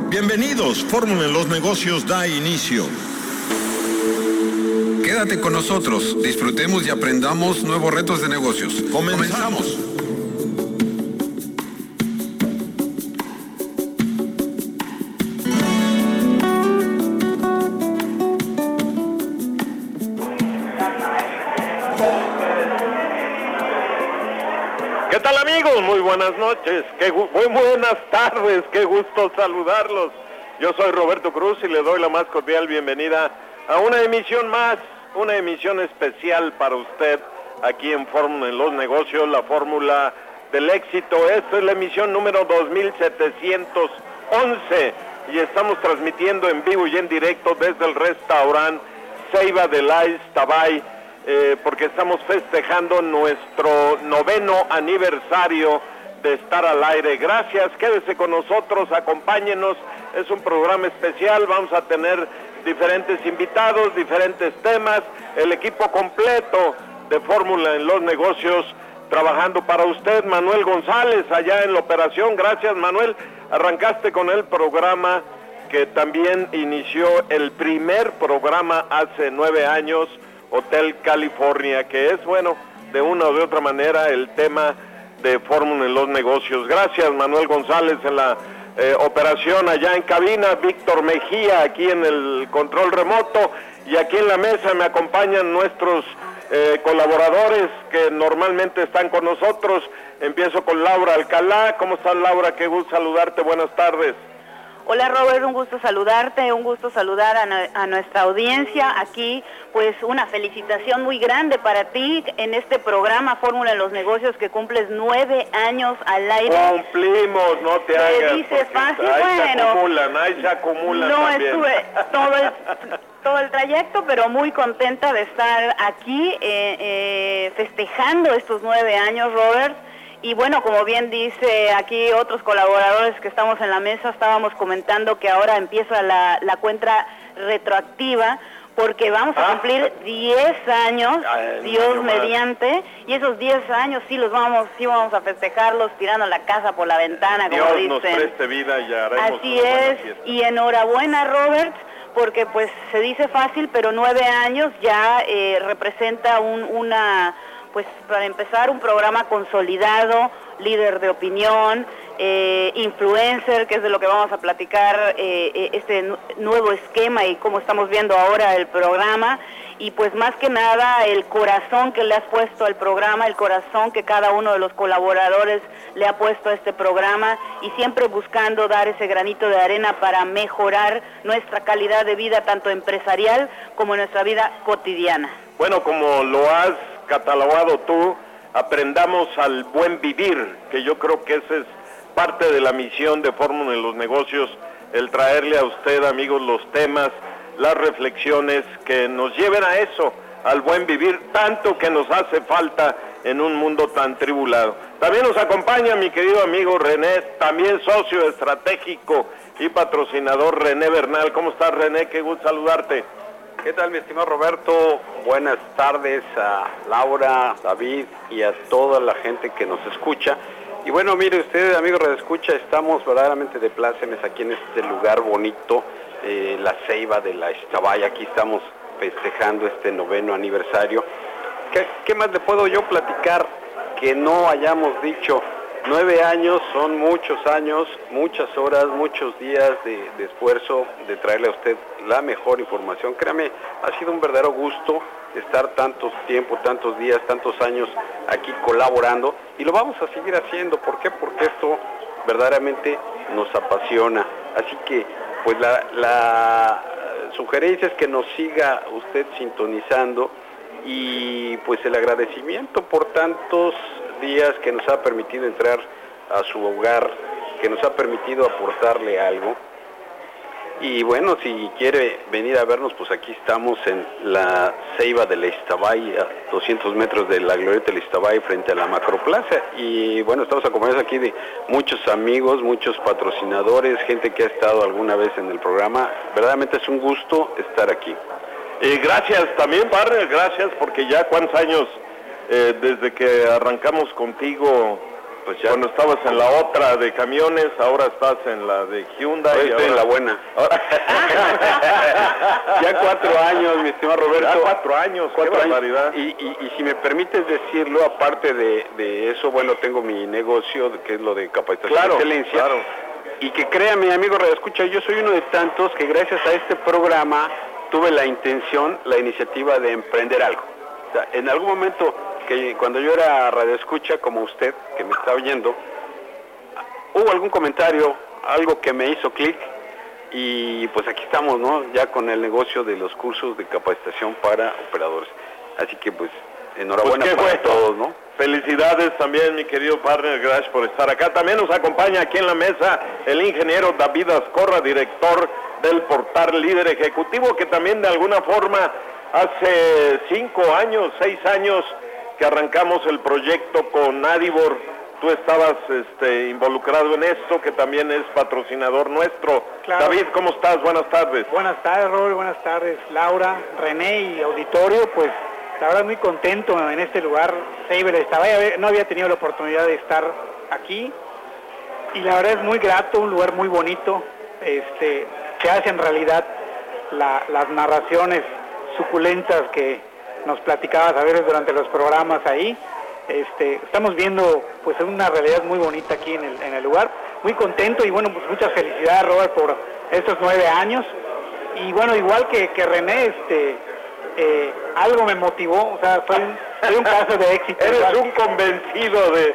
Bienvenidos, Fórmula en los Negocios da inicio. Quédate con nosotros, disfrutemos y aprendamos nuevos retos de negocios. Comenzamos. ¿Qué tal, amigos? Muy buenas noches, muy buenas tardes, qué gusto saludarlos. Yo soy Roberto Cruz y le doy la más cordial bienvenida a una emisión más, una emisión especial para usted aquí en Fórmula en los Negocios, la fórmula del éxito. Esta es la emisión número 2711 y estamos transmitiendo en vivo y en directo desde el restaurante Ceiba de la Iztabay, porque estamos festejando nuestro 9º aniversario de estar al aire. Gracias, quédese con nosotros, acompáñenos, es un programa especial, vamos a tener diferentes invitados, diferentes temas, el equipo completo de Fórmula en los Negocios trabajando para usted. Manuel González allá en la operación. Gracias, Manuel, arrancaste con el programa que también inició el primer programa hace 9 años, Hotel California, que es, bueno, de una o de otra manera el tema de Fórmula en los Negocios. Gracias, Manuel González en la operación, allá en cabina, Víctor Mejía aquí en el control remoto, y aquí en la mesa me acompañan nuestros colaboradores que normalmente están con nosotros. Empiezo con Laura Alcalá. ¿Cómo estás, Laura? Qué gusto saludarte, buenas tardes. Hola, Robert, un gusto saludarte, un gusto saludar a nuestra audiencia. Aquí, pues, una felicitación muy grande para ti en este programa Fórmula en los Negocios, que cumples 9 años al aire. Cumplimos, no te hagas. Se dice fácil, ahí se acumulan no también. Estuve todo el trayecto, pero muy contenta de estar aquí festejando estos 9 años, Robert. Y bueno, como bien dice aquí otros colaboradores que estamos en la mesa, estábamos comentando que ahora empieza la cuenta retroactiva, porque vamos a cumplir 10 años, Dios mediante, y esos 10 años sí vamos a festejarlos tirando la casa por la ventana, como Dios dicen. nos preste vida y haremos. Así es, y enhorabuena, Robert, porque pues se dice fácil, pero 9 años ya representa pues para empezar, un programa consolidado, líder de opinión, influencer, que es de lo que vamos a platicar, este nuevo esquema y cómo estamos viendo ahora el programa, y pues más que nada el corazón que le has puesto al programa, el corazón que cada uno de los colaboradores le ha puesto a este programa, y siempre buscando dar ese granito de arena para mejorar nuestra calidad de vida, tanto empresarial como en nuestra vida cotidiana. Bueno, como lo has catalogado tú, aprendamos al buen vivir, que yo creo que esa es parte de la misión de Fórmula en los Negocios, el traerle a usted, amigos, los temas, las reflexiones que nos lleven a eso, al buen vivir, tanto que nos hace falta en un mundo tan tribulado. También nos acompaña mi querido amigo René, también socio estratégico y patrocinador, René Bernal. ¿Cómo estás, René? Qué gusto saludarte. ¿Qué tal, mi estimado Roberto? Buenas tardes a Laura, David y a toda la gente que nos escucha. Y bueno, mire usted, amigos de escucha, estamos verdaderamente de plácemes aquí en este lugar bonito, la Ceiba de la Iztabay. Aquí estamos festejando este 9º aniversario. ¿Qué más le puedo yo platicar que no hayamos dicho? 9 años son muchos años, muchas horas, muchos días de esfuerzo de traerle a usted la mejor información. Créame, ha sido un verdadero gusto estar tanto tiempo, tantos días, tantos años aquí colaborando, y lo vamos a seguir haciendo. ¿Por qué? Porque esto verdaderamente nos apasiona. Así que, pues la sugerencia es que nos siga usted sintonizando, y pues el agradecimiento por tantos días que nos ha permitido entrar a su hogar, que nos ha permitido aportarle algo. Y bueno, si quiere venir a vernos, pues aquí estamos en la Ceiba de la Iztabay, a 200 metros de la Glorieta de la Iztabay, frente a la Macroplaza. Y bueno, estamos acompañados aquí de muchos amigos, muchos patrocinadores, gente que ha estado alguna vez en el programa. Verdaderamente es un gusto estar aquí. Gracias también, partner, gracias, porque ya cuántos años desde que arrancamos contigo Pues ya. Cuando estabas en la otra de camiones, ahora estás en la de Hyundai. Estoy en la buena. Ya 4 años, mi estimado Roberto. Ya 4 años, qué barbaridad. Y si me permites decirlo, aparte de eso, bueno, tengo mi negocio, que es lo de capacitación de excelencia. Claro. Y que créame, amigo radioescucha, yo soy uno de tantos que gracias a este programa tuve la iniciativa de emprender algo. O sea, en algún momento, que cuando yo era radioescucha, como usted, que me está oyendo, hubo algún comentario, algo que me hizo clic, y pues aquí estamos, ¿no? Ya con el negocio de los cursos de capacitación para operadores. Así que pues enhorabuena para todos, ¿no? Felicidades también, mi querido partner, gracias por estar acá. También nos acompaña aquí en la mesa el ingeniero David Azcorra, director del portal Líder Ejecutivo, que también de alguna forma hace 5 años, 6 años que arrancamos el proyecto con Adibor. Tú estabas involucrado en esto, que también es patrocinador nuestro. Claro. David, ¿cómo estás? Buenas tardes. Buenas tardes, Robert. Buenas tardes, Laura, René y auditorio. Pues la verdad muy contento en este lugar. Ceiba del Iztabay, no había tenido la oportunidad de estar aquí. Y la verdad es muy grato, un lugar muy bonito. Se hacen realidad las narraciones suculentas que nos platicabas a veces durante los programas ahí. Estamos viendo pues una realidad muy bonita aquí en el lugar, muy contento y bueno, pues muchas felicidades, Robert, por estos 9 años. Y bueno, igual que René, algo me motivó, o sea, soy un caso de éxito. Eres igual. Un convencido de...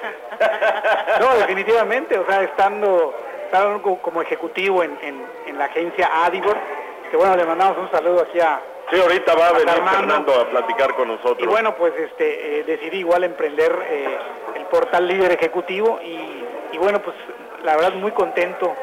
No, definitivamente, o sea, estando como ejecutivo en la agencia Adibor, que bueno, le mandamos un saludo aquí a... Sí, ahorita va a venir Fernando a platicar con nosotros. Y bueno, pues decidí igual emprender el portal Líder Ejecutivo y bueno, pues la verdad muy contento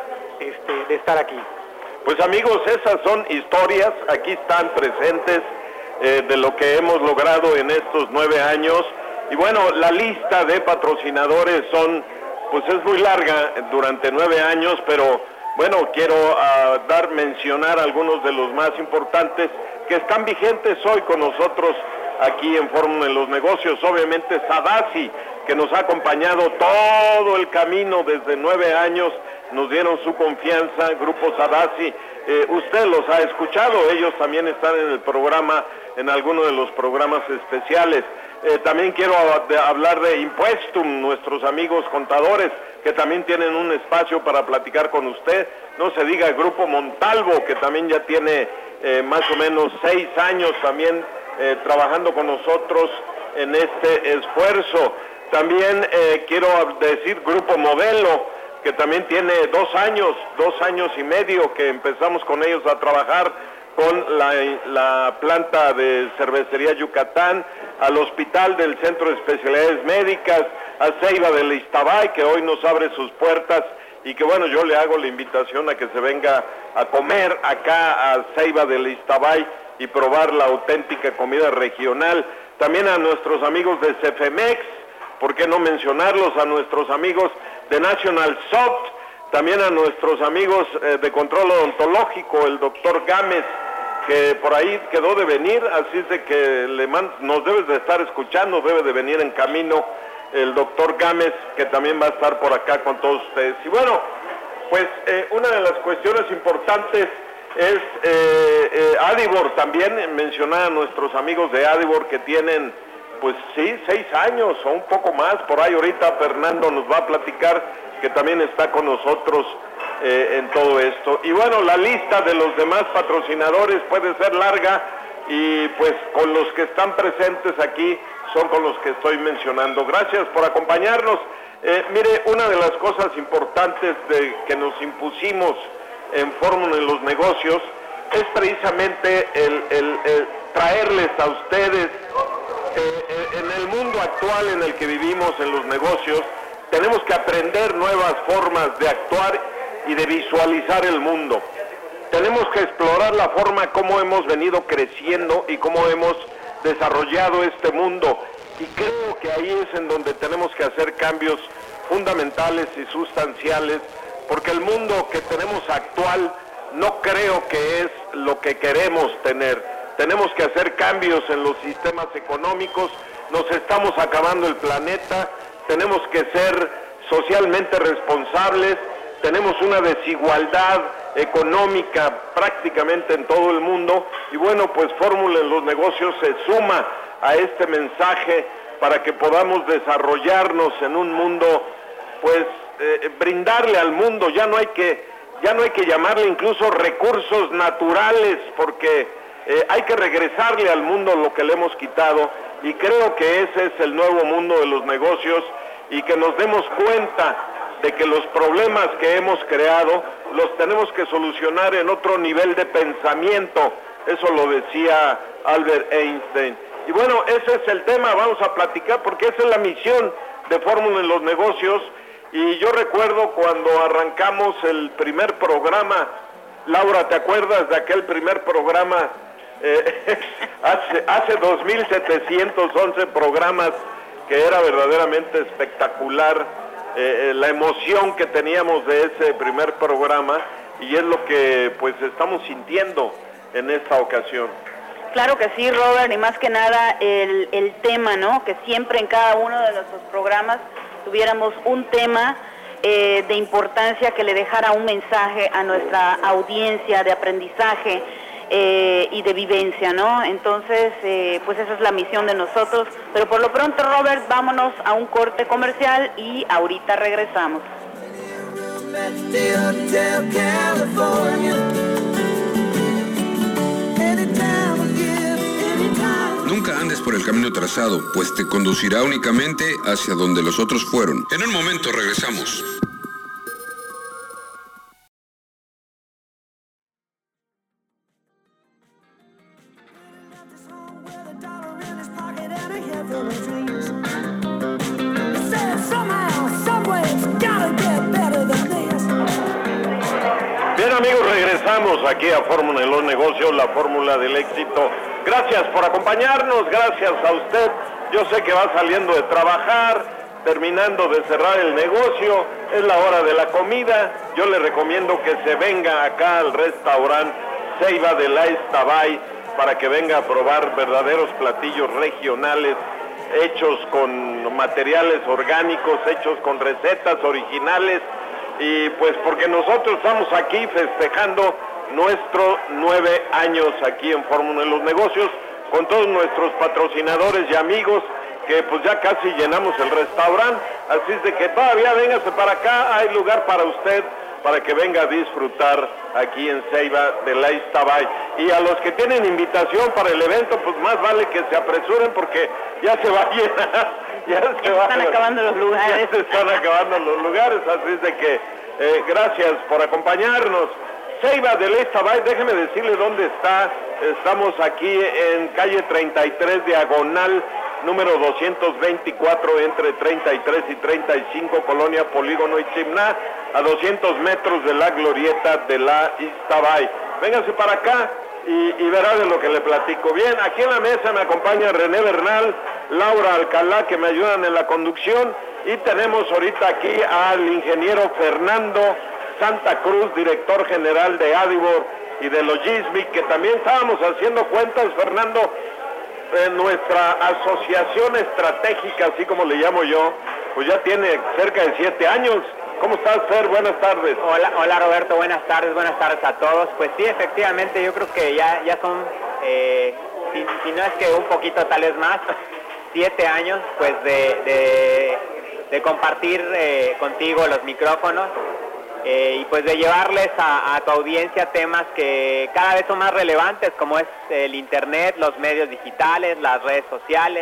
de estar aquí. Pues amigos, esas son historias, aquí están presentes de lo que hemos logrado en estos 9 años. Y bueno, la lista de patrocinadores pues es muy larga durante 9 años, pero bueno, quiero mencionar algunos de los más importantes que están vigentes hoy con nosotros aquí en Fórmula en los Negocios. Obviamente Sadasi, que nos ha acompañado todo el camino desde 9 años, nos dieron su confianza, Grupo Sadasi. Usted los ha escuchado, ellos también están en el programa, en alguno de los programas especiales. También quiero hablar de Impuestum, nuestros amigos contadores, que también tienen un espacio para platicar con usted. No se diga el Grupo Montalvo, que también ya tiene más o menos 6 años también trabajando con nosotros en este esfuerzo. También quiero decir Grupo Modelo, que también tiene 2 años y medio que empezamos con ellos a trabajar con la planta de cervecería Yucatán, al hospital del Centro de Especialidades Médicas, a Ceiba del Iztabay, que hoy nos abre sus puertas, y que bueno, yo le hago la invitación a que se venga a comer acá a Ceiba del Iztabay y probar la auténtica comida regional. También a nuestros amigos de Cefemex, ¿por qué no mencionarlos? A nuestros amigos de National Soft, también a nuestros amigos de control odontológico, el doctor Gámez, que por ahí quedó de venir, así es de que nos debes de estar escuchando, debe de venir en camino el doctor Gámez, que también va a estar por acá con todos ustedes. Y bueno, pues una de las cuestiones importantes es Adibor, también mencionar a nuestros amigos de Adibor que tienen, pues sí, 6 años o un poco más, por ahí ahorita Fernando nos va a platicar, que también está con nosotros en todo esto. Y bueno, la lista de los demás patrocinadores puede ser larga, y pues con los que están presentes aquí son con los que estoy mencionando. Gracias por acompañarnos. Mire, una de las cosas importantes que nos impusimos en Fórmula en los Negocios es precisamente el traerles a ustedes, en el mundo actual en el que vivimos en los negocios, tenemos que aprender nuevas formas de actuar y de visualizar el mundo. Tenemos que explorar la forma como hemos venido creciendo y cómo hemos desarrollado este mundo. Y creo que ahí es en donde tenemos que hacer cambios fundamentales y sustanciales, porque el mundo que tenemos actual no creo que es lo que queremos tener. Tenemos que hacer cambios en los sistemas económicos, nos estamos acabando el planeta, tenemos que ser socialmente responsables, tenemos una desigualdad económica prácticamente en todo el mundo, y bueno, pues Fórmula en los Negocios se suma a este mensaje para que podamos desarrollarnos en un mundo, pues brindarle al mundo, ya no hay que llamarle incluso recursos naturales, porque hay que regresarle al mundo lo que le hemos quitado, y creo que ese es el nuevo mundo de los negocios, y que nos demos cuenta de que los problemas que hemos creado los tenemos que solucionar en otro nivel de pensamiento. Eso lo decía Albert Einstein. Y bueno, ese es el tema, vamos a platicar, porque esa es la misión de Fórmula en los Negocios. Y yo recuerdo cuando arrancamos el primer programa, Laura, ¿te acuerdas de aquel primer programa? Hace 2.711 programas, que era verdaderamente espectacular la emoción que teníamos de ese primer programa, y es lo que pues estamos sintiendo en esta ocasión. Claro que sí, Robert, y más que nada el tema, ¿no? Que siempre en cada uno de nuestros programas tuviéramos un tema de importancia que le dejara un mensaje a nuestra audiencia de aprendizaje y de vivencia, ¿no? Entonces, pues esa es la misión de nosotros. Pero por lo pronto, Robert, vámonos a un corte comercial y ahorita regresamos. Nunca andes por el camino trazado, pues te conducirá únicamente hacia donde los otros fueron. En un momento regresamos. Bien, amigos, regresamos aquí a Fórmula en los Negocios, la fórmula del éxito. Gracias por acompañarnos, gracias a usted. Yo sé que va saliendo de trabajar, terminando de cerrar el negocio, es la hora de la comida. Yo le recomiendo que se venga acá al restaurante Ceiba de la Iztabay para que venga a probar verdaderos platillos regionales, hechos con materiales orgánicos, hechos con recetas originales, y pues porque nosotros estamos aquí festejando nuestros 9 años aquí en Fórmula en los Negocios, con todos nuestros patrocinadores y amigos, que pues ya casi llenamos el restaurante, así es de que todavía véngase para acá, hay lugar para usted, para que venga a disfrutar aquí en Ceiba de la Iztabay. Y a los que tienen invitación para el evento, pues más vale que se apresuren, porque ya se va a llenar, ya se están acabando los lugares. Ya se están acabando los lugares, así es de que gracias por acompañarnos. Ceiba de la Iztabay, déjeme decirle dónde está. Estamos aquí en calle 33, diagonal número 224, entre 33 y 35, Colonia Polígono Itzimná, a 200 metros de la glorieta de la Iztabay. Véngase para acá y verá de lo que le platico. Bien, aquí en la mesa me acompaña René Bernal, Laura Alcalá, que me ayudan en la conducción, y tenemos ahorita aquí al ingeniero Fernando Santa Cruz, director general de Adibor y de Logismic, que también estábamos haciendo cuentas, Fernando, en nuestra asociación estratégica, así como le llamo yo, pues ya tiene cerca de 7 años. ¿Cómo estás, Fer? Buenas tardes. Hola Roberto, buenas tardes a todos. Pues sí, efectivamente, yo creo que ya son, si no es que un poquito tal vez más, 7 años pues de compartir contigo los micrófonos. Y pues de llevarles a tu audiencia temas que cada vez son más relevantes, como es el internet, los medios digitales, las redes sociales.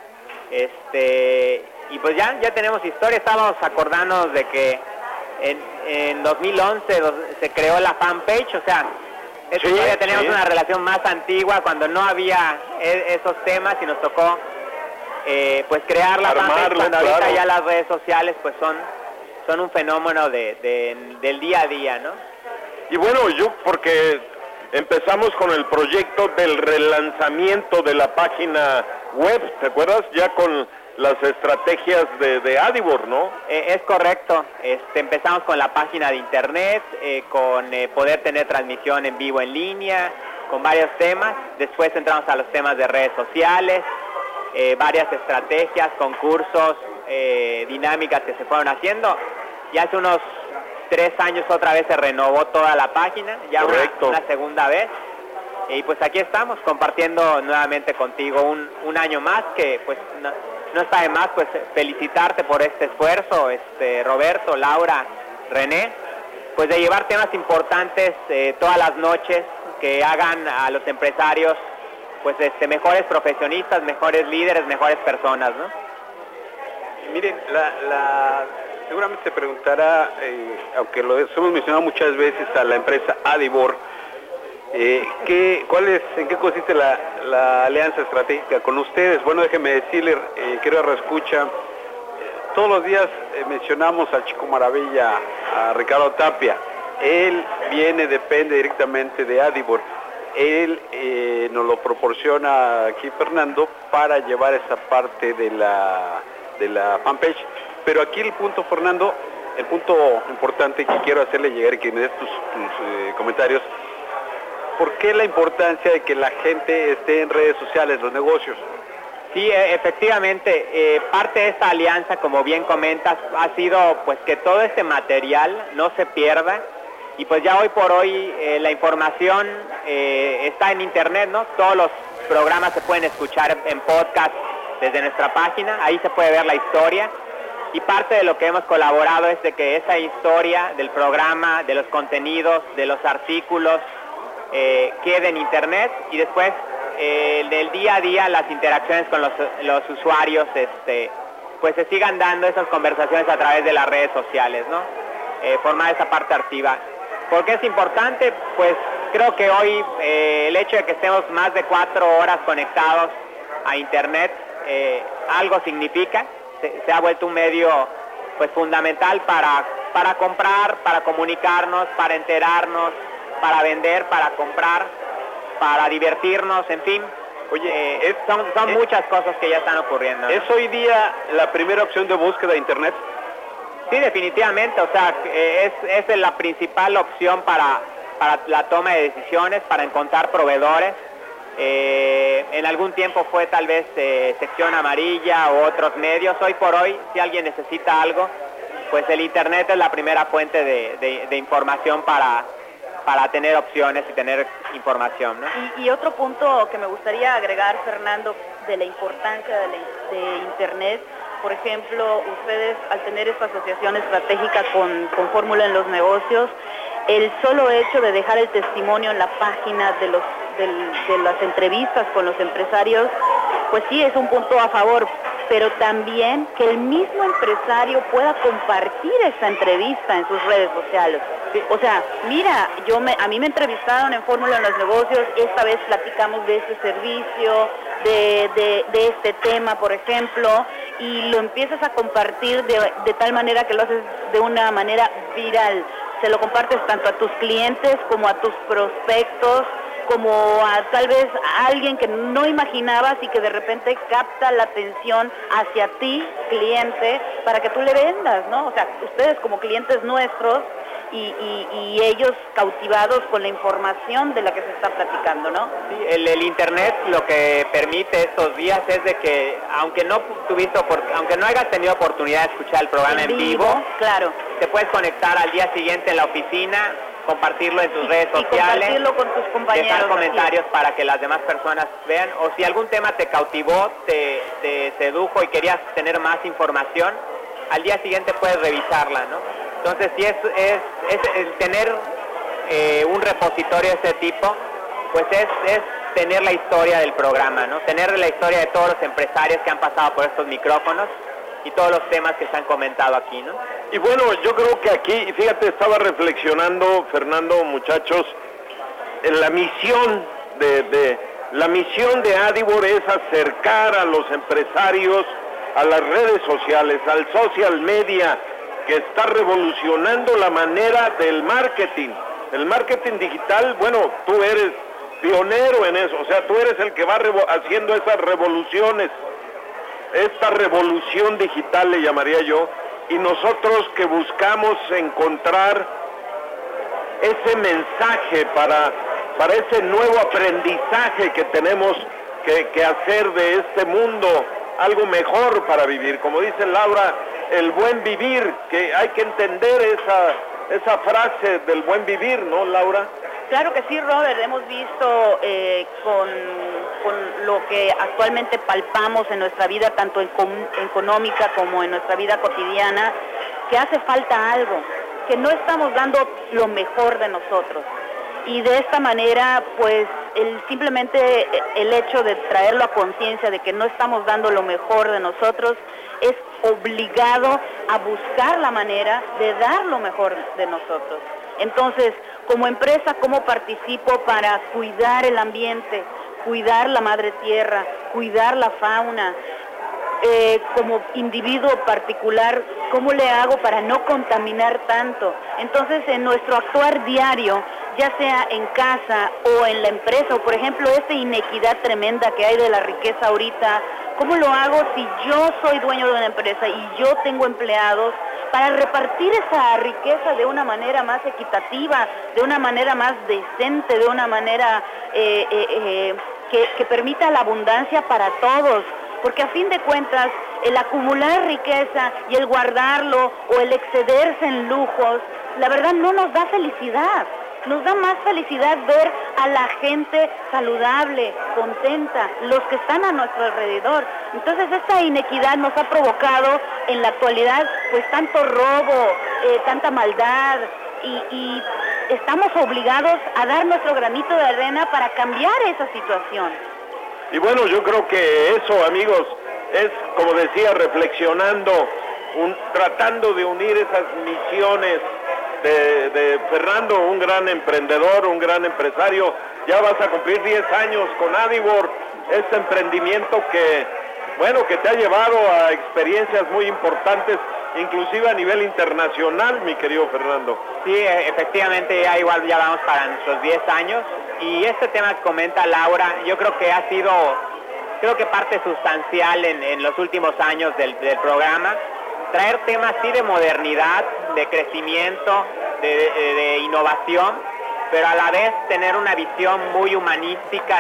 Y pues ya tenemos historia. Estábamos acordándonos de que en 2011 se creó la fanpage, o sea, ya tenemos una relación más antigua cuando no había esos temas, y nos tocó pues crear la fanpage, cuando ahorita ya las redes sociales pues son un fenómeno del día a día, ¿no? Y bueno, porque empezamos con el proyecto del relanzamiento de la página web, ¿te acuerdas? Ya con las estrategias de Adibor, ¿no? Es correcto. Empezamos con la página de internet, con poder tener transmisión en vivo en línea, con varios temas. Después entramos a los temas de redes sociales, varias estrategias, concursos, dinámicas que se fueron haciendo. Ya hace unos 3 años otra vez se renovó toda la página, ya una segunda vez. Y pues aquí estamos compartiendo nuevamente contigo un año más, que pues no está de más pues felicitarte por este esfuerzo, Roberto, Laura, René, pues de llevar temas importantes todas las noches que hagan a los empresarios pues mejores profesionistas, mejores líderes, mejores personas, ¿no? Miren, seguramente se preguntará, aunque lo hemos mencionado muchas veces, a la empresa Adibor, ¿en qué consiste la alianza estratégica con ustedes? Bueno, déjeme decirle, querido Radioescucha, todos los días mencionamos al Chico Maravilla, a Ricardo Tapia. Él depende directamente de Adibor. Él nos lo proporciona aquí Fernando para llevar esa parte de la fanpage. Pero aquí el punto, Fernando, el punto importante que quiero hacerle llegar y que me des tus comentarios, ¿por qué la importancia de que la gente esté en redes sociales, los negocios? Sí, efectivamente, parte de esta alianza, como bien comentas, ha sido pues que todo este material no se pierda, y pues ya hoy por hoy la información está en internet, ¿no? Todos los programas se pueden escuchar en podcast desde nuestra página, ahí se puede ver la historia, y parte de lo que hemos colaborado es de que esa historia del programa, de los contenidos, de los artículos, quede en internet, y después del día a día las interacciones con los usuarios pues se sigan dando esas conversaciones a través de las redes sociales, ¿no? Formar esa parte activa. ¿Por qué es importante? Pues creo que hoy el hecho de que estemos más de 4 horas conectados a internet algo significa, se ha vuelto un medio pues fundamental para comprar, para comunicarnos, para enterarnos, para vender, para comprar, para divertirnos, en fin. Oye, son muchas cosas que ya están ocurriendo, ¿no? ¿Es hoy día la primera opción de búsqueda de internet? Sí, definitivamente, o sea, es la principal opción para la toma de decisiones, para encontrar proveedores. En algún tiempo fue tal vez Sección Amarilla u otros medios. Hoy por hoy, si alguien necesita algo, pues el internet es la primera fuente de información para tener opciones y tener información, ¿no? Y otro punto que me gustaría agregar, Fernando, de la importancia de internet, por ejemplo, ustedes al tener esta asociación estratégica con Fórmula en los Negocios, el solo hecho de dejar el testimonio en la página de las entrevistas con los empresarios, pues sí es un punto a favor, pero también que el mismo empresario pueda compartir esa entrevista en sus redes sociales. Sí. O sea, mira, a mí me entrevistaron en Fórmula en los Negocios, esta vez platicamos de este servicio, de este tema, por ejemplo, y lo empiezas a compartir de tal manera que lo haces de una manera viral. Se lo compartes tanto a tus clientes como a tus prospectos, como a tal vez a alguien que no imaginabas y que de repente capta la atención hacia ti, cliente, para que tú le vendas, ¿no? O sea, ustedes como clientes nuestros y ellos cautivados con la información de la que se está platicando, ¿no? Sí, el internet lo que permite estos días es de que aunque no hayas tenido oportunidad de escuchar el programa en vivo, claro, te puedes conectar al día siguiente en la oficina, compartirlo en tus redes sociales, compartirlo con tus compañeros, dejar comentarios para que las demás personas vean, o si algún tema te cautivó, te sedujo y querías tener más información, al día siguiente puedes revisarla, ¿no? Entonces, si es el tener un repositorio de ese tipo, pues es tener la historia del programa, ¿no? Tener la historia de todos los empresarios que han pasado por estos micrófonos y todos los temas que se han comentado aquí, ¿no? Y bueno, yo creo que aquí, fíjate, estaba reflexionando, Fernando, muchachos, en la misión de Adibor es acercar a los empresarios a las redes sociales, al social media, que está revolucionando la manera del marketing. El marketing digital, bueno, tú eres pionero en eso, o sea, tú eres el que va haciendo esas revoluciones, esta revolución digital le llamaría yo, y nosotros que buscamos encontrar ese mensaje para ese nuevo aprendizaje que tenemos que hacer de este mundo algo mejor para vivir. Como dice Laura, el buen vivir, que hay que entender esa frase del buen vivir, ¿no, Laura? Claro que sí, Robert. Hemos visto con lo que actualmente palpamos en nuestra vida, tanto económica como en nuestra vida cotidiana, que hace falta algo, que no estamos dando lo mejor de nosotros. Y de esta manera, pues, simplemente el hecho de traerlo a conciencia de que no estamos dando lo mejor de nosotros, es obligado a buscar la manera de dar lo mejor de nosotros. Entonces, como empresa, ¿cómo participo para cuidar el ambiente, cuidar la madre tierra, cuidar la fauna? Como individuo particular, ¿cómo le hago para no contaminar tanto? Entonces, en nuestro actuar diario, ya sea en casa o en la empresa, o por ejemplo, esta inequidad tremenda que hay de la riqueza ahorita, ¿cómo lo hago si yo soy dueño de una empresa y yo tengo empleados para repartir esa riqueza de una manera más equitativa, de una manera más decente, de una manera que permita la abundancia para todos? Porque a fin de cuentas, el acumular riqueza y el guardarlo o el excederse en lujos, la verdad no nos da felicidad. Nos da más felicidad ver a la gente saludable, contenta, los que están a nuestro alrededor. Entonces esta inequidad nos ha provocado en la actualidad pues tanto robo, tanta maldad y estamos obligados a dar nuestro granito de arena para cambiar esa situación. Y bueno, yo creo que eso, amigos, es, como decía, reflexionando, tratando de unir esas misiones de Fernando, un gran emprendedor, un gran empresario. Ya vas a cumplir 10 años con Adibor, este emprendimiento que, bueno, que te ha llevado a experiencias muy importantes, inclusive a nivel internacional, mi querido Fernando. Sí, efectivamente, ya vamos para nuestros 10 años, y este tema que comenta Laura, yo creo que ha sido, parte sustancial en los últimos años del programa, traer temas sí de modernidad, de crecimiento, de innovación, pero a la vez tener una visión muy humanística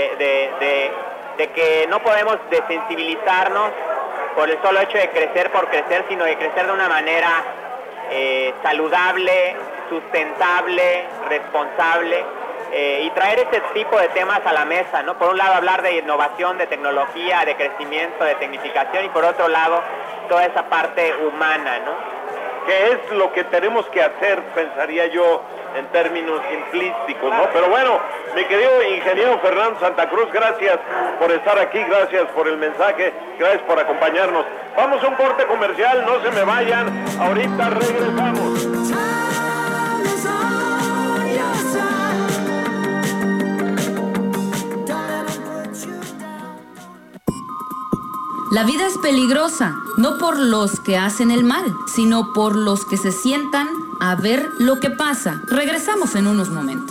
de que no podemos desensibilizarnos por el solo hecho de crecer por crecer, sino de crecer de una manera saludable, sustentable, responsable, y traer ese tipo de temas a la mesa, ¿no? Por un lado hablar de innovación, de tecnología, de crecimiento, de tecnificación, y por otro lado toda esa parte humana, ¿no? Que es lo que tenemos que hacer, pensaría yo, en términos simplísticos, ¿no? Pero bueno, mi querido ingeniero Fernando Santa Cruz, gracias por estar aquí, gracias por el mensaje, gracias por acompañarnos. Vamos a un corte comercial, no se me vayan, ahorita regresamos. La vida es peligrosa, no por los que hacen el mal, sino por los que se sientan a ver lo que pasa. Regresamos en unos momentos.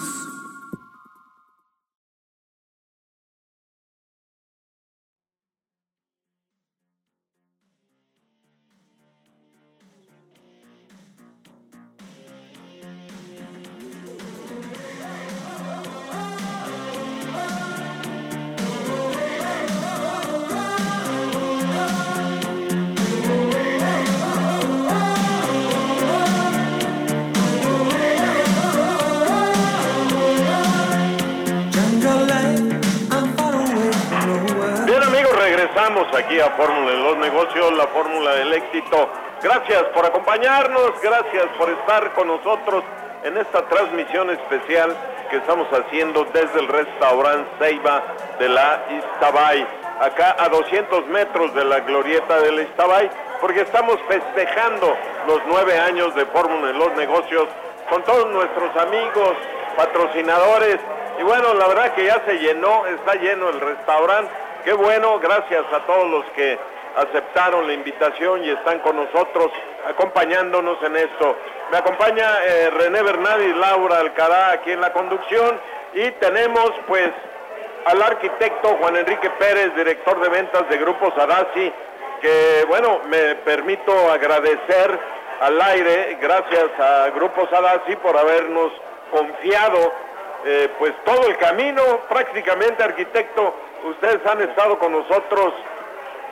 Aquí a Fórmula de los Negocios, la fórmula del éxito. Gracias por acompañarnos, gracias por estar con nosotros en esta transmisión especial que estamos haciendo desde el restaurante Ceiba de la Iztabay, acá a 200 metros de la glorieta de la Iztabay, porque estamos festejando los 9 años de Fórmula de los Negocios con todos nuestros amigos, patrocinadores, y bueno, la verdad que ya se llenó, está lleno el restaurante. Qué bueno, gracias a todos los que aceptaron la invitación y están con nosotros acompañándonos en esto. Me acompaña René Bernal y Laura Alcará aquí en la conducción, y tenemos pues al arquitecto Juan Enrique Pérez, director de ventas de Grupo Sadassi, que bueno, me permito agradecer al aire, gracias a Grupo Sadassi por habernos confiado pues todo el camino, prácticamente, arquitecto. Ustedes han estado con nosotros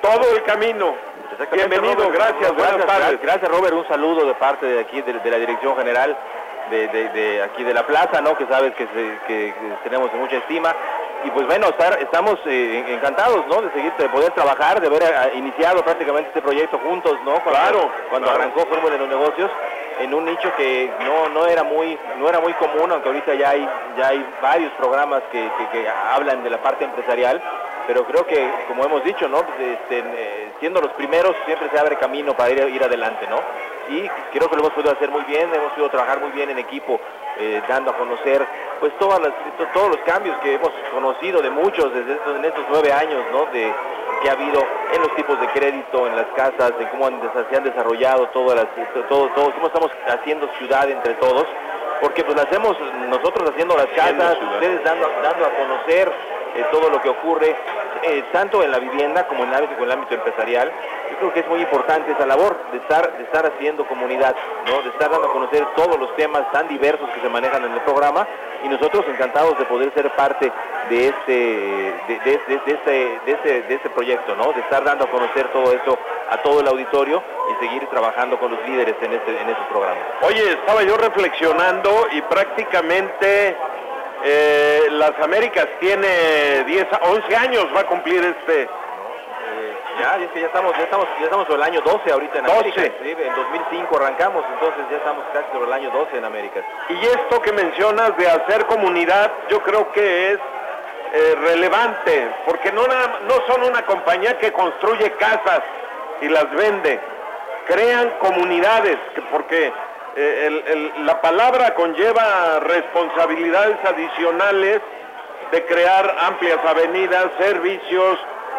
todo el camino. Bienvenido, Robert. gracias, buenas tardes. Gracias, Robert, un saludo de parte de aquí, de la Dirección General de aquí de la plaza, ¿no? Que sabes que tenemos mucha estima. Y pues bueno, estamos encantados, ¿no? De poder trabajar, de haber iniciado prácticamente este proyecto juntos, ¿no? Cuando arrancó Fórmula de los Negocios, en un nicho que no era muy común, aunque ahorita ya hay varios programas que hablan de la parte empresarial, pero creo que, como hemos dicho, ¿no? Siendo los primeros siempre se abre camino para ir adelante, ¿no? Y creo que lo hemos podido hacer muy bien, hemos podido trabajar muy bien en equipo, dando a conocer pues todos los cambios que hemos conocido de muchos en estos 9 años, ¿no? Que ha habido en los tipos de crédito, en las casas, en cómo se han desarrollado cómo estamos haciendo ciudad entre todos, porque pues lo hacemos nosotros haciendo las casas, ustedes dando a conocer todo lo que ocurre, tanto en la vivienda como en el ámbito empresarial. Yo creo que es muy importante esa labor de estar haciendo comunidad, ¿no? De estar dando a conocer todos los temas tan diversos que se manejan en el programa, y nosotros encantados de poder ser parte de este proyecto, ¿no? De estar dando a conocer todo eso a todo el auditorio y seguir trabajando con los líderes en este programa. Oye, estaba yo reflexionando y prácticamente Las Américas tiene 11 años, va a cumplir ya estamos sobre el año 12 ahorita en América. Sí, en 2005 arrancamos, entonces ya estamos casi sobre el año 12 en América. Y esto que mencionas de hacer comunidad, yo creo que es relevante, porque no son una compañía que construye casas y las vende, crean comunidades, porque la palabra conlleva responsabilidades adicionales de crear amplias avenidas, servicios,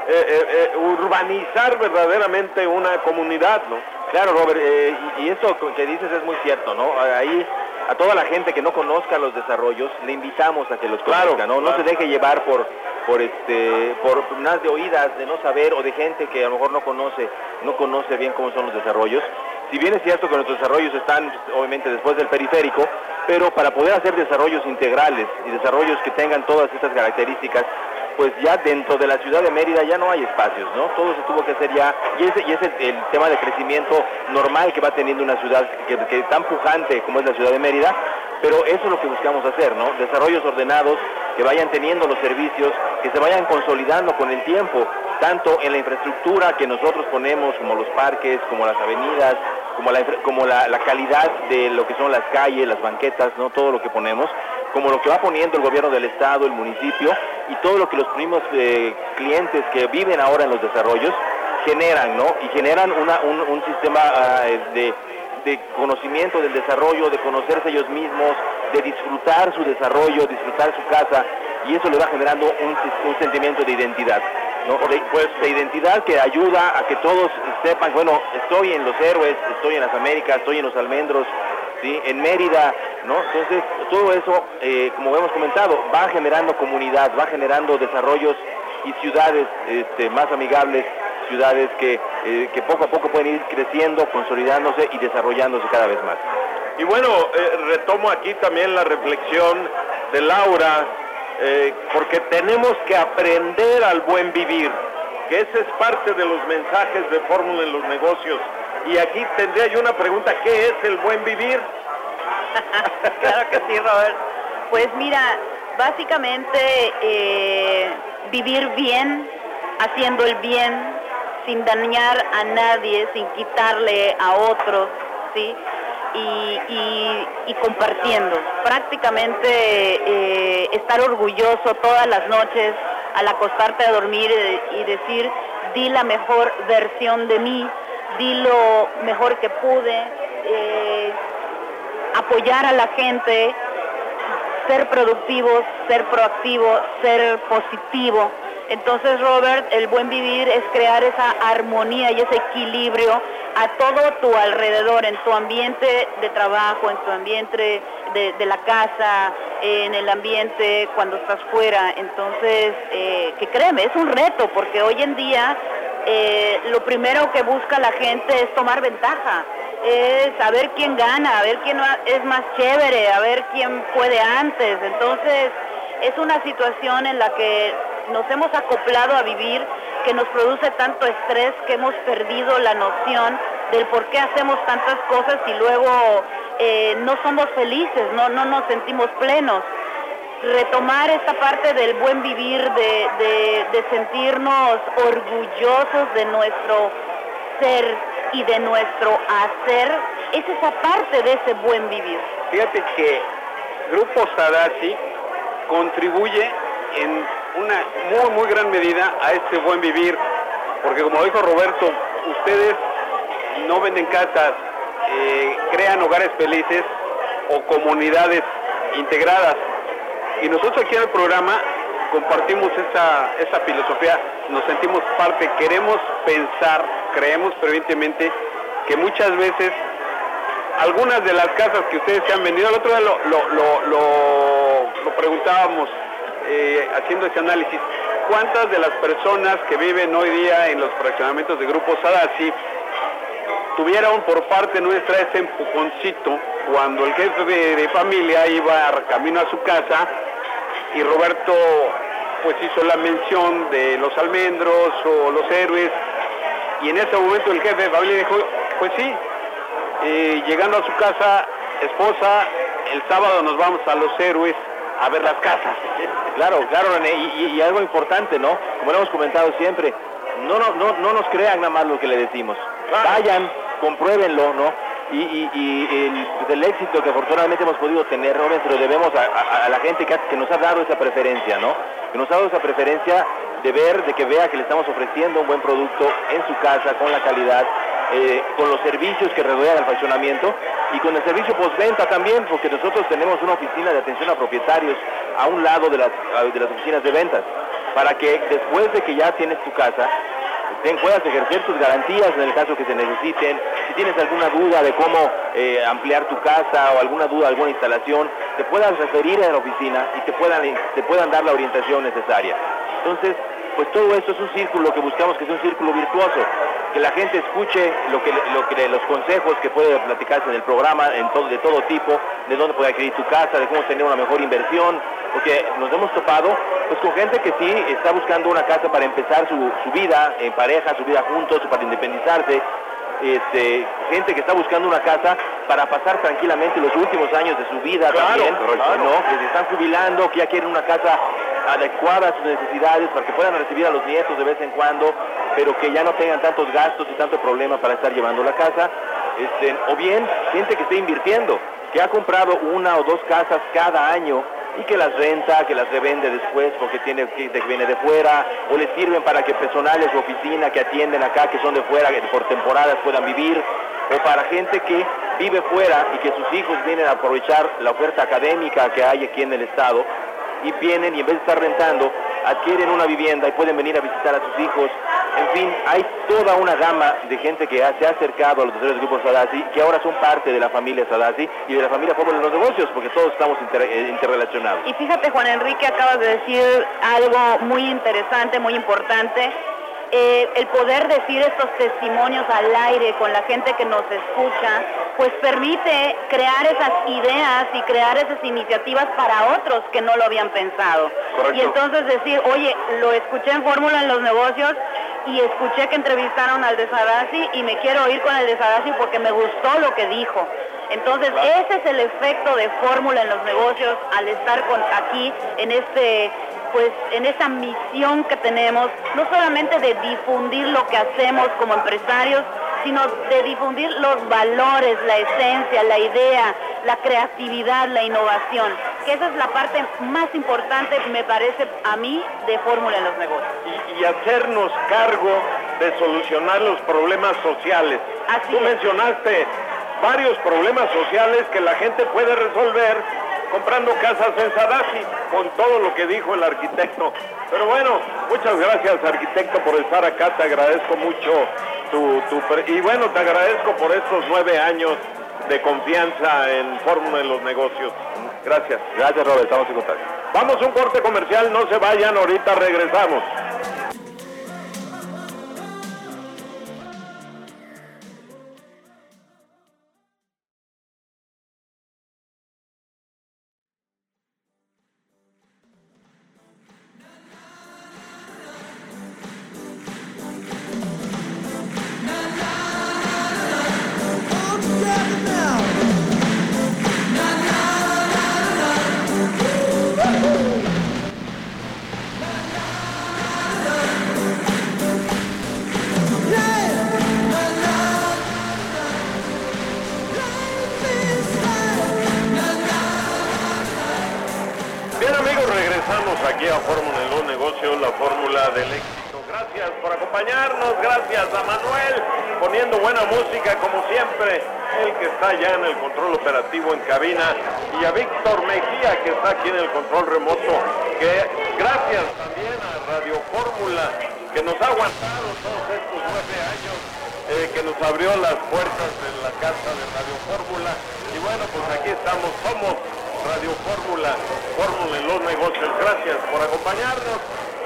urbanizar verdaderamente una comunidad, ¿no? Claro, Robert, y eso que dices es muy cierto, ¿no? Ahí a toda la gente que no conozca los desarrollos le invitamos a que los conozca, ¿no? No se deje llevar por unas de oídas, de no saber, o de gente que a lo mejor no conoce bien cómo son los desarrollos. Si bien es cierto que nuestros desarrollos están obviamente después del periférico, pero para poder hacer desarrollos integrales y desarrollos que tengan todas estas características, pues ya dentro de la ciudad de Mérida ya no hay espacios, ¿no? Todo se tuvo que hacer ya, y ese es el tema de crecimiento normal que va teniendo una ciudad que tan pujante como es la ciudad de Mérida, pero eso es lo que buscamos hacer, ¿no? Desarrollos ordenados, que vayan teniendo los servicios, que se vayan consolidando con el tiempo, tanto en la infraestructura que nosotros ponemos, como los parques, como las avenidas, como la calidad de lo que son las calles, las banquetas, ¿no? Todo lo que ponemos, como lo que va poniendo el gobierno del estado, el municipio, y todo lo que los mismos clientes que viven ahora en los desarrollos generan, ¿no? Y generan un sistema de conocimiento del desarrollo, de conocerse ellos mismos, de disfrutar su desarrollo, disfrutar su casa, y eso le va generando un sentimiento de identidad, ¿no? De identidad que ayuda a que todos sepan, bueno, estoy en Los Héroes, estoy en Las Américas, estoy en Los Almendros, ¿sí? En Mérida, ¿no? Entonces, todo eso, como hemos comentado, va generando comunidad, va generando desarrollos y ciudades más amigables, ciudades que poco a poco pueden ir creciendo, consolidándose y desarrollándose cada vez más. Y bueno, retomo aquí también la reflexión de Laura, porque tenemos que aprender al buen vivir, que ese es parte de los mensajes de Fórmula en los Negocios. Y aquí tendría yo una pregunta: ¿qué es el buen vivir? Claro que sí, Robert. Pues mira, básicamente vivir bien, haciendo el bien, sin dañar a nadie, sin quitarle a otros, ¿sí? Y compartiendo. Prácticamente estar orgulloso todas las noches al acostarte a dormir y decir, di la mejor versión de mí, di lo mejor que pude, apoyar a la gente, ser productivos, ser proactivo, ser positivo. Entonces, Robert, el buen vivir es crear esa armonía y ese equilibrio a todo tu alrededor, en tu ambiente de trabajo, en tu ambiente de la casa, en el ambiente cuando estás fuera. Entonces, que créeme, es un reto, porque hoy en día lo primero que busca la gente es tomar ventaja, es saber quién gana, a ver quién es más chévere, a ver quién puede antes. Entonces, es una situación en la que nos hemos acoplado a vivir que nos produce tanto estrés que hemos perdido la noción del por qué hacemos tantas cosas y luego no somos felices, no nos sentimos plenos. Retomar esta parte del buen vivir, de sentirnos orgullosos de nuestro ser y de nuestro hacer, es esa parte de ese buen vivir. Fíjate que Grupo Sadassi contribuye en una muy gran medida a este buen vivir, porque como dijo Roberto, ustedes no venden casas, crean hogares felices o comunidades integradas. Y nosotros aquí en el programa compartimos esa filosofía, nos sentimos parte, queremos pensar, creemos fervientemente que muchas veces algunas de las casas que ustedes se han vendido, el otro día lo preguntábamos haciendo ese análisis, ¿cuántas de las personas que viven hoy día en los fraccionamientos de Grupo Sadassi tuvieron por parte nuestra ese empujoncito cuando el jefe de familia iba camino a su casa y Roberto pues hizo la mención de los almendros o los héroes, y en ese momento el jefe de familia dijo, pues sí, llegando a su casa, esposa, el sábado nos vamos a los héroes a ver las casas. Claro, René, y algo importante, ¿no? Como lo hemos comentado siempre, no nos crean nada más lo que le decimos. Vayan, compruébenlo, ¿no? Y el éxito que afortunadamente hemos podido tener, obviamente lo debemos a la gente que nos ha dado esa preferencia, ¿no? Que nos ha dado esa preferencia de que vea que le estamos ofreciendo un buen producto en su casa, con la calidad, con los servicios que rodean el fraccionamiento y con el servicio postventa también, porque nosotros tenemos una oficina de atención a propietarios a un lado de las oficinas de ventas, para que después de que ya tienes tu casa, puedas ejercer tus garantías en el caso que se necesiten. Si tienes alguna duda de cómo ampliar tu casa o alguna duda, alguna instalación, te puedas referir a la oficina y te puedan dar la orientación necesaria. Entonces, pues todo esto es un círculo que buscamos que sea un círculo virtuoso, que la gente escuche los consejos que puede platicarse en el programa, de todo tipo, de dónde poder adquirir tu casa, de cómo tener una mejor inversión, porque nos hemos topado pues con gente que sí está buscando una casa para empezar su vida en pareja, su vida juntos, para independizarse, gente que está buscando una casa para pasar tranquilamente los últimos años de su vida, también, ¿no? Que se están jubilando, que ya quieren una casa adecuada a sus necesidades para que puedan recibir a los nietos de vez en cuando, pero que ya no tengan tantos gastos y tanto problema para estar llevando la casa, o bien gente que esté invirtiendo, que ha comprado una o dos casas cada año y que las renta, que las revende después porque tiene gente que viene de fuera, o les sirven para que personal de su oficina que atienden acá, que son de fuera, que por temporadas puedan vivir, o para gente que vive fuera y que sus hijos vienen a aprovechar la oferta académica que hay aquí en el estado, y vienen y en vez de estar rentando, adquieren una vivienda y pueden venir a visitar a sus hijos. En fin, hay toda una gama de gente que se ha acercado a los terceros grupos Sadassi, que ahora son parte de la familia Sadassi y de la familia Fórmula de los Negocios, porque todos estamos interrelacionados. Y fíjate, Juan Enrique, acabas de decir algo muy interesante, muy importante. El poder decir estos testimonios al aire con la gente que nos escucha, pues permite crear esas ideas y crear esas iniciativas para otros que no lo habían pensado. Correcto. Y entonces decir, oye, lo escuché en Fórmula en los Negocios y escuché que entrevistaron al de Sadassi y me quiero ir con el de Sadassi porque me gustó lo que dijo. Entonces, ese es el efecto de Fórmula en los Negocios al estar aquí en esa misión que tenemos, no solamente de difundir lo que hacemos como empresarios, sino de difundir los valores, la esencia, la idea, la creatividad, la innovación, que esa es la parte más importante, me parece a mí, de Fórmula en los Negocios. Y hacernos cargo de solucionar los problemas sociales. Así Tú mencionaste varios problemas sociales que la gente puede resolver comprando casas en Sadassi, con todo lo que dijo el arquitecto. Pero bueno, muchas gracias, arquitecto, por estar acá, te agradezco mucho y bueno, te agradezco por estos 9 años de confianza en Fórmula en los Negocios. Gracias. Gracias, Robert, estamos en contacto. Vamos a un corte comercial, no se vayan, ahorita regresamos. aquí a Fórmula en los Negocios, la fórmula del éxito. Gracias por acompañarnos, gracias a Manuel, poniendo buena música como siempre, el que está allá en el control operativo en cabina, y a Víctor Mejía, que está aquí en el control remoto, que gracias también a Radio Fórmula, que nos ha aguantado todos estos 9 años, que nos abrió las puertas de la casa de Radio Fórmula. Y bueno, pues aquí estamos, somos Radio Fórmula, Fórmula en los Negocios. Gracias por acompañarnos.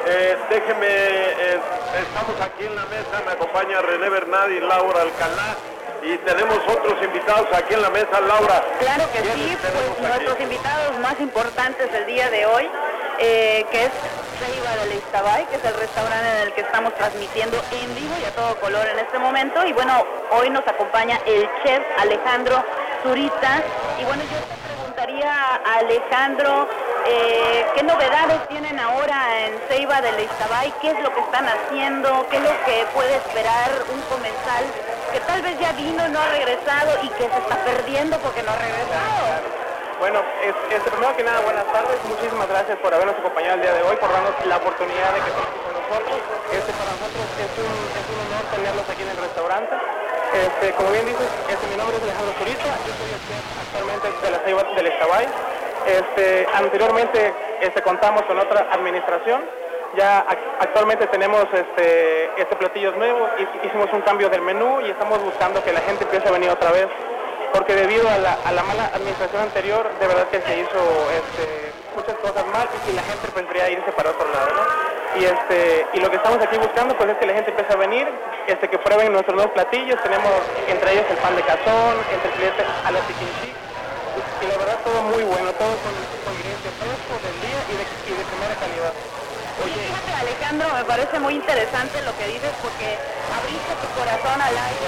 Estamos aquí en la mesa, me acompaña René Bernal y Laura Alcalá, y tenemos otros invitados aquí en la mesa. Laura. Claro que sí, pues nuestros invitados más importantes del día de hoy, que es Ceiba del Ixtabay, que es el restaurante en el que estamos transmitiendo en vivo y a todo color en este momento. Y bueno, hoy nos acompaña el chef Alejandro Zurita. Y bueno, yo te preguntaría a Alejandro, ¿qué novedades tienen ahora en Ceiba del Ixtabay? ¿Qué es lo que están haciendo? ¿Qué es lo que puede esperar un comensal que tal vez ya vino, no ha regresado y que se está perdiendo porque no ha regresado? Bueno, primero que nada, buenas tardes, muchísimas gracias por habernos acompañado el día de hoy, por darnos la oportunidad de que estén aquí con nosotros. Para nosotros es un honor tenerlos aquí en el restaurante. Como bien dices, mi nombre es Alejandro Zurita, yo soy el chef actualmente de la Ceiba del Ixtabay. Anteriormente contamos con otra administración, ya actualmente tenemos platillos nuevos, hicimos un cambio del menú y estamos buscando que la gente empiece a venir otra vez, porque debido a la mala administración anterior, de verdad que se hizo muchas cosas mal y la gente prefería irse para otro lado, ¿no? Y lo que estamos aquí buscando pues es que la gente empiece a venir, que prueben nuestros nuevos platillos. Tenemos entre ellos el pan de cazón, el filete a la tiquinchi, y la verdad todo muy bueno, todo con ingredientes frescos del día y de primera calidad. Oye, fíjate, Alejandro, me parece muy interesante lo que dices, porque abriste tu corazón al aire.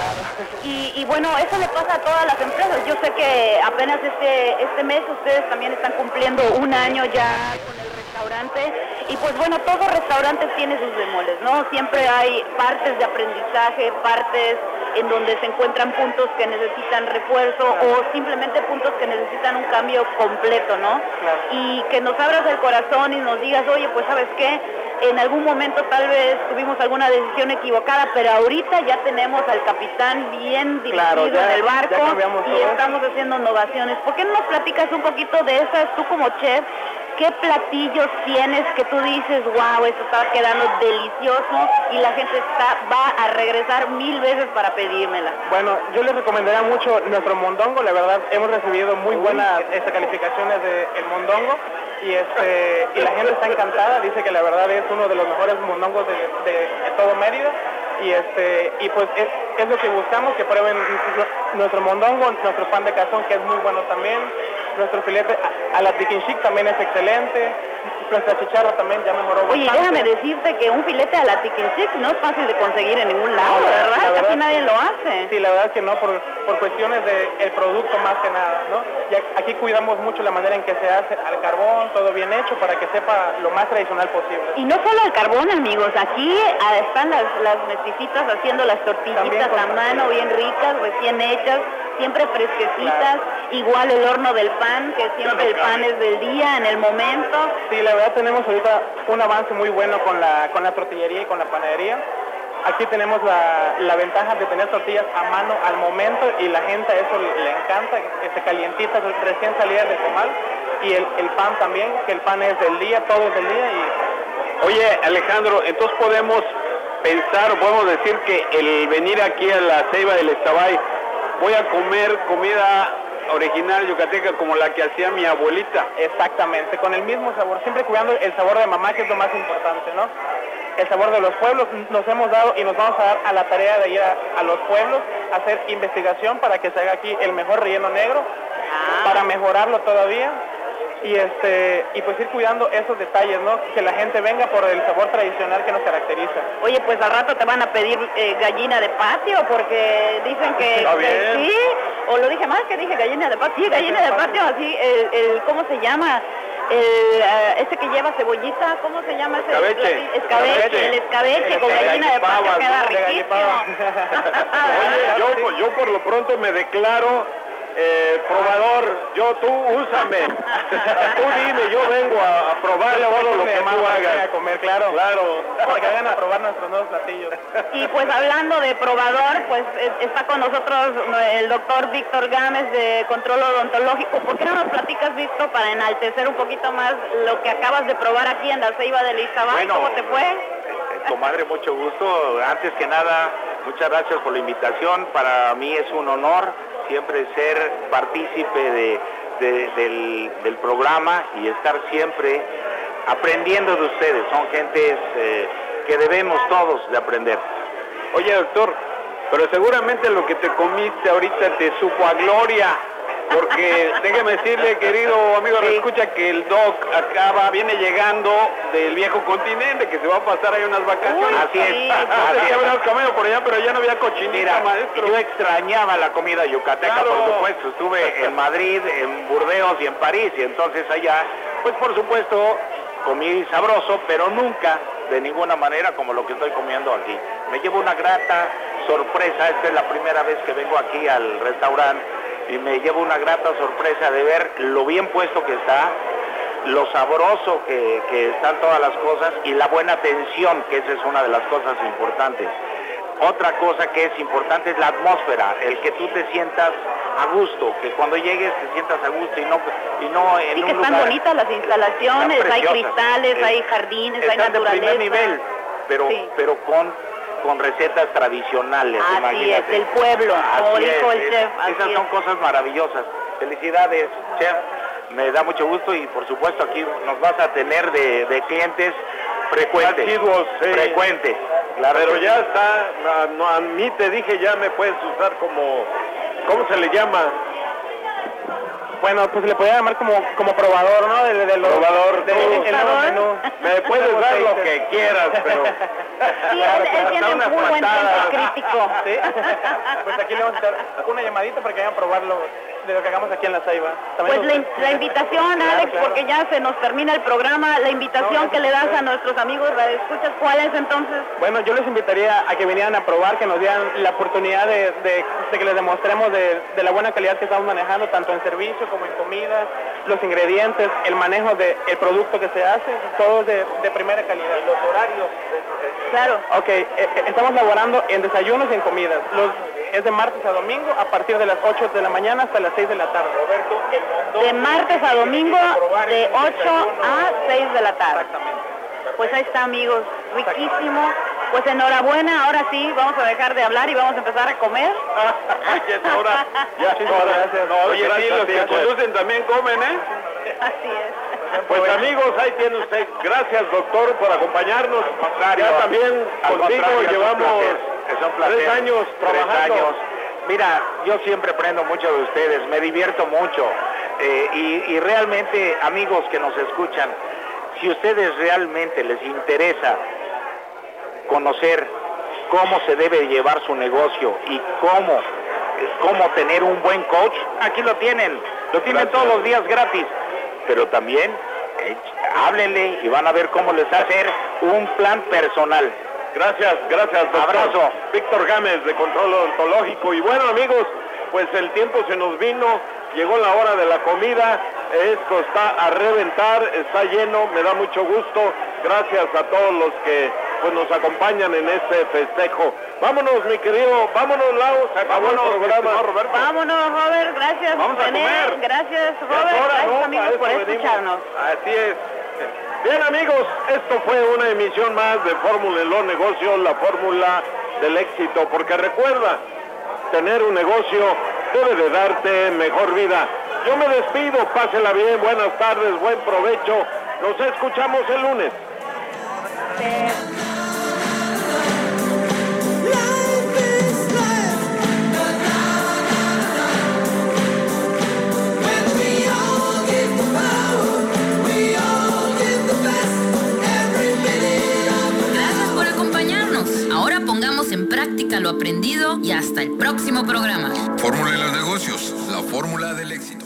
Y bueno, eso le pasa a todas las empresas. Yo sé que apenas este mes ustedes también están cumpliendo un año ya con el restaurante, y pues bueno, todo restaurante tiene sus bemoles, ¿no? Siempre hay partes de aprendizaje, partes en donde se encuentran puntos que necesitan refuerzo, o simplemente puntos que necesitan un cambio completo, ¿no? Claro. Y que nos abras el corazón y nos digas, oye, pues ¿sabes qué? En algún momento tal vez tuvimos alguna decisión equivocada, pero ahorita ya tenemos al capitán bien dirigido en el barco y estamos haciendo innovaciones. ¿Por qué no nos platicas un poquito de esas, tú como chef? ¿Qué platillos tienes que tú dices, wow, esto está quedando delicioso y la gente va a regresar 1000 veces para pedírmela? Bueno, yo les recomendaría mucho nuestro mondongo. La verdad, hemos recibido muy buenas calificaciones del mondongo y la gente está encantada. Dice que la verdad es uno de los mejores mondongos de todo Mérida. Y pues es lo que buscamos, que prueben nuestro mondongo, nuestro pan de cazón, que es muy bueno también. Nuestro filete a la tiquinchic también es excelente. Nuestra chicharra también ya mejoró bastante. Oye, déjame decirte que un filete a la tiquinchic no es fácil de conseguir en ningún lado, ¿verdad? Casi nadie lo hace. Sí, la verdad que no, por cuestiones del producto más que nada, ¿no? Y aquí cuidamos mucho la manera en que se hace al carbón, todo bien hecho, para que sepa lo más tradicional posible. Y no solo al carbón, amigos, aquí están las mesicitas haciendo las tortillitas a mano, bien ricas, recién hechas, siempre fresquecitas, igual el horno del pan, que siempre el pan es del día, en el momento. Sí, la verdad tenemos ahorita un avance muy bueno con la tortillería y con la panadería. Aquí tenemos la ventaja de tener tortillas a mano al momento y la gente a eso le encanta, calientitas, recién salidas de comal, y el pan también, que el pan es del día, todo es del día. Oye, Alejandro, entonces podemos pensar o podemos decir que el venir aquí a la Ceiba del Ixtabay, voy a comer comida original yucateca como la que hacía mi abuelita. Exactamente, con el mismo sabor, siempre cuidando el sabor de mamá, que es lo más importante, ¿no? El sabor de los pueblos. Nos hemos dado y nos vamos a dar a la tarea de ir a los pueblos a hacer investigación para que se haga aquí el mejor relleno negro, para mejorarlo todavía. Y pues ir cuidando esos detalles, ¿no? Que la gente venga por el sabor tradicional que nos caracteriza. Oye, pues al rato te van a pedir gallina de patio, porque dicen que sí, o lo dije mal, que dije gallina de patio, sí, gallina de patio, así, ¿cómo se llama? Ese que lleva cebollita, ¿cómo se llama ese? Escabeche, el escabeche con gallina de patio queda riquísimo. Oye, yo por lo pronto me declaro probador Tú úsame. Tú dime, yo vengo a probar todo lo que tú hagas. A comer, claro. Para que vayan a probar nuestros nuevos platillos. Y pues hablando de probador, pues está con nosotros el doctor Víctor Gámez de Control Odontológico. ¿Por qué no nos platicas, Víctor, para enaltecer un poquito más lo que acabas de probar aquí en la Ceiba del Iztabal? Bueno, ¿cómo te fue? Comadre, mucho gusto. Antes que nada, muchas gracias por la invitación. Para mí es un honor siempre ser partícipe del programa y estar siempre aprendiendo de ustedes. Son gentes que debemos todos de aprender. Oye, doctor, pero seguramente lo que te comiste ahorita te supo a gloria, porque déjeme decirle, querido amigo, escucha que el doc viene llegando del viejo continente, que se va a pasar ahí unas vacaciones. Así es. Que habrá comido por allá, pero ya no había cochinita, maestro. Yo extrañaba la comida yucateca, claro. Por supuesto. Estuve en Madrid, en Burdeos y en París, y entonces allá, pues por supuesto, comí sabroso, pero nunca de ninguna manera como lo que estoy comiendo aquí. Me llevo una grata sorpresa. Esta es la primera vez que vengo aquí al restaurante y me llevo una grata sorpresa de ver lo bien puesto que está, lo sabroso que están todas las cosas y la buena atención, que esa es una de las cosas importantes. Otra cosa que es importante es la atmósfera, el que tú te sientas a gusto, que cuando llegues te sientas a gusto y no en sí, un que lugar. están bonitas las instalaciones, hay cristales, hay jardines, hay naturaleza. De primer nivel, pero con recetas tradicionales. Así es, del pueblo, como dijo el chef. Esas son cosas maravillosas. Felicidades, chef. Me da mucho gusto y por supuesto aquí nos vas a tener de clientes frecuentes. Asiduos, sí. Frecuentes. Claro. Pero ya está, a mí te dije, ya me puedes usar como, ¿cómo se le llama? Bueno, pues le podría llamar como probador, ¿no? Probador, menú. Me puedes dar lo que quieras, pero... Sí, él tiene un muy buen sentido crítico. ¿Sí? Pues aquí le vamos a dar una llamadita para que vayan a probarlo de lo que hagamos aquí en la Ceiba. Pues la invitación, Alex, claro. Porque ya se nos termina el programa, la invitación que le das a nuestros amigos radioescuchas, ¿cuál es entonces? Bueno, yo les invitaría a que vinieran a probar, que nos dieran la oportunidad de que les demostremos de la buena calidad que estamos manejando, tanto en servicio como en comida, los ingredientes, el manejo del producto que se hace, todo de primera calidad. ¿Y los horarios? Claro. Ok, estamos laborando en desayunos y en comidas. Es de martes a domingo a partir de las 8 de la mañana hasta las 6 de la tarde. Roberto, de martes a domingo de 8 a 6 de la tarde. Exactamente. Pues ahí está, amigos, riquísimo. Pues enhorabuena, ahora sí, vamos a dejar de hablar y vamos a empezar a comer. Ya es hora, gracias. No, oye, sí, los que conducen también comen, ¿eh? Así es. Pues amigos, ahí tiene usted. Gracias, doctor, por acompañarnos. Ya también contigo llevamos 3 años trabajando. 3 años. Mira, yo siempre aprendo mucho de ustedes, me divierto mucho. Y realmente, amigos que nos escuchan, si a ustedes realmente les interesa conocer cómo se debe llevar su negocio y cómo tener un buen coach, aquí lo tienen todos los días gratis, pero también háblenle y van a ver cómo les hacer un plan personal. Gracias, doctor. Abrazo. Víctor Gámez de Control Odontológico. Y bueno, amigos, pues el tiempo se nos vino, llegó la hora de la comida, esto está a reventar, está lleno, me da mucho gusto. Gracias a todos los que pues nos acompañan en este festejo. Vámonos, mi querido, vámonos, Lau, se acabó el programa. Roberto. Vámonos, Robert, gracias. Vamos a comer. Gracias, Robert, gracias, amigos, por escucharnos. Así es. Bien, amigos, esto fue una emisión más de Fórmula en los Negocios, la fórmula del éxito, porque recuerda, tener un negocio debe de darte mejor vida. Yo me despido, pásela bien, buenas tardes, buen provecho, nos escuchamos el lunes. Ahora pongamos en práctica lo aprendido y hasta el próximo programa. Fórmula de los negocios, la fórmula del éxito.